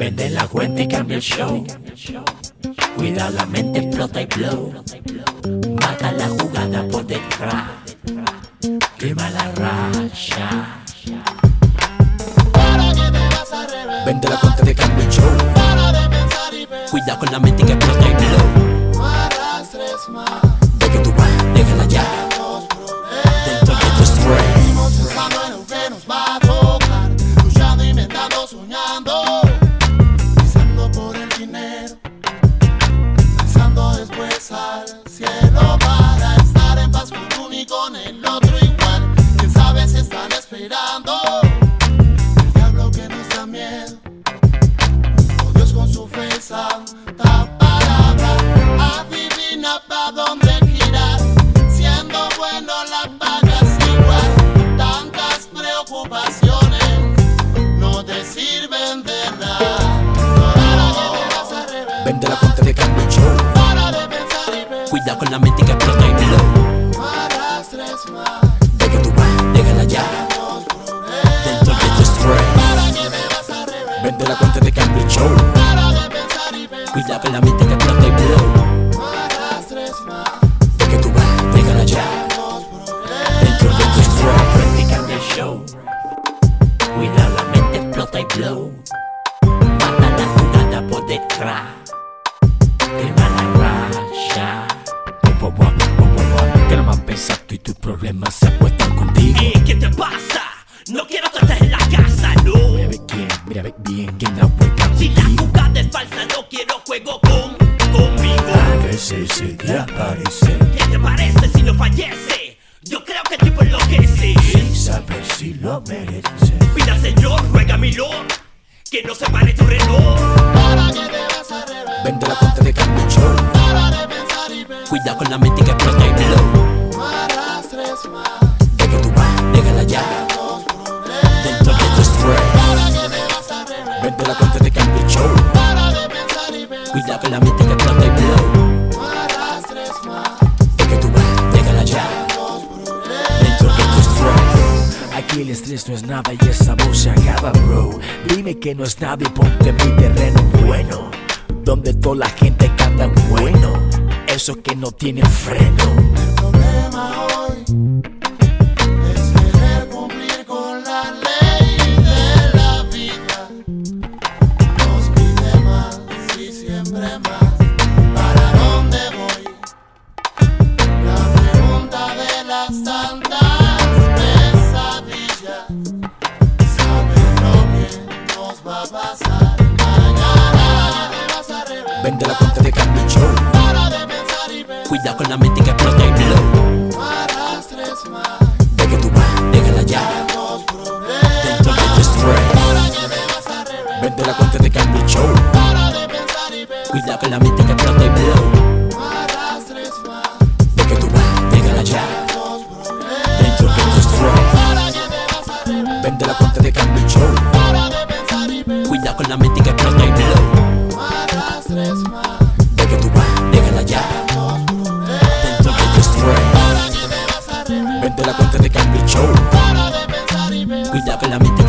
Vende la cuenta y cambia el show. Cuida la mente, explota y blow. Mata la jugada por detrás. Quema la racha. Vende la cuenta de cambio el show. Cuida con la mente que explota y blow. De que tú vas, déjala ya. Dentro de tu estrés. Pensando en lo que nos va a tocar, luchando, inventando, soñando, pisando por el dinero, pensando después al cielo para estar en paz con uno y con el otro igual. Quién sabe si están esperando el diablo que nos da miedo, o Dios con su fe santa palabra adivina pa' dónde girar. Siendo bueno la pagas igual, tantas preocupaciones no te sirven de nada. Para que te vas a revelar, Vende la cuenta de cambio el show. para de pensar y ver, Cuida con la mente que explota y blow. no arrastres más De que tú vas, déjala ya. los problemas. Dentro de tu estrés. Para que te vas a revelar, Vende la cuenta de cambio el show. para de pensar y ver, Cuida con la mente que explota y blow. no arrastres más De que tú vas, déjala ya. los problemas. Dentro de tu estrés. Cuenta y cambia el show. Cuida la mente, explota y blow. Mata la jugada por detrás. Quema la racha. Que no más pensas tú y tus problemas se acuestan contigo. ¿Qué te pasa? No quiero que estés en la casa, no. Mira ve bien quién la juega Si la contigo. jugada es falsa, no quiero juego conmigo. A veces se te aparece ¿Qué te parece si no fallece? Yo creo que el tipo enloquece. sin saber si lo merece. Pida Señor, ruega mi Lord, que no se pare tu reloj. Para que te vas a revelar, Vende la cuenta de cambio el show. para de pensar y ver, Cuida con la mente que explota y blow. no arrastres más De que tú vas, déjala ya. los problemas. Dentro de tu estrés. Para que te vas a revelar, Vende la cuenta de cambio el show. para de pensar y ver, Cuida con la mente que explota y blow. no arrastres más De que tú vas, déjala ya. los problemas. Dentro de tu estrés. Aquí el estrés no es nada y esa voz se acaba, bro. Dime que no es nada y ponte en mi terreno bueno, donde toda la gente canta bueno. Esos que no tienen freno. El problema hoy es querer cumplir con la ley de la vida. Nos pide más y siempre más. ¿Para dónde voy? La pregunta de las tantas pesadillas. ¿Sabes lo que nos va a pasar mañana? Te vas a revelar, Vende la cuenta de cambio el show. para de pensar y ver, Cuida con la mente que explota y blow. no arrastres más De que tú vas, déjala ya. los problemas. Dentro de tu estrés. Para que te vas a revelar, Vende la cuenta de cambio el show. para de pensar y ver, Cuida con la mente que explota y blow. no arrastres más De que tú vas, déjala ya. los problemas. Dentro de tu estrés. Para que te vas a revelar, Vende la cuenta de cambio el show. para de pensar y ver, Cuida con la mente que explota y blow. no arrastres más De que tú vas, déjala ya. los problemas. Dentro de tu estrés. Para que te vas a revelar, Vende la cuenta de cambio el show. para de pensar y ver, Cuida con la mente